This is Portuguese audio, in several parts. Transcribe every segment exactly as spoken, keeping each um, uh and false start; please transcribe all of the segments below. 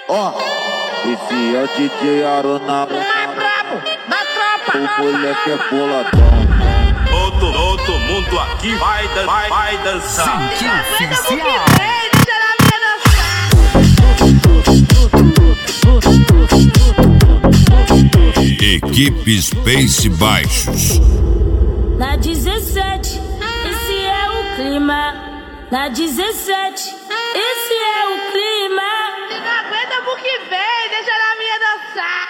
Ó, esse é o D J Arona, O mais brabo da tropa o nova. moleque é boladão. Todo, todo mundo aqui vai, dan vai, vai dançar. Se aguenta pro que vem, deixa na minha dançar. Equipe Space Baixos. Na dezessete, esse é o clima. Na dezessete, esse é o clima. Se não aguenta pro que vem, deixa na minha dançar.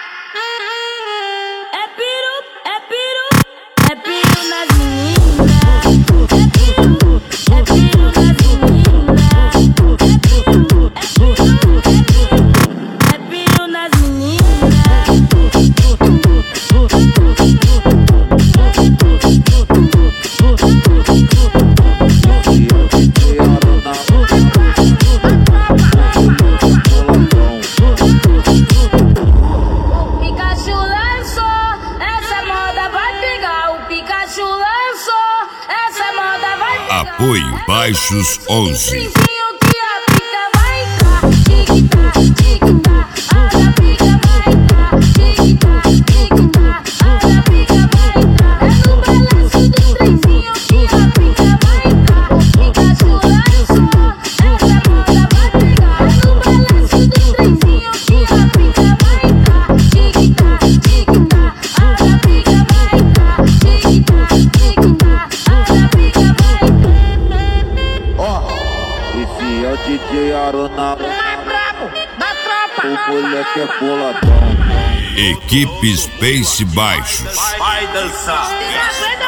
É piru, é piru, é piru nas meninas. É piru, é piru nas meninas. É piru, é piru, é piru nas meninas. O Pikachu lançou, essa moda vai pegar. O Pikachu lançou, essa moda vai pegar. Apoio Baixos onze. Trenzinho que a pica vai entrar. Tic-tac, tic-tac, a pica vai entrar. Tic-tac, tic-tac, a pica vai entrar. É no balanço do trenzinho que a pica vai entrar. O Pikachu lançou, essa moda vai pegar. É no balanço do trenzinho que a pica vai entrar. Tic-tac, tic-tac, a pica vai entrar. Tic-tac, tic-tac, a pica vai entrar. Ó, esse é o D J Arona, O mais brabo da tropa o nova. moleque é boladão. Equipe Space Baixos. Vai, vai dançar. Se não aguenta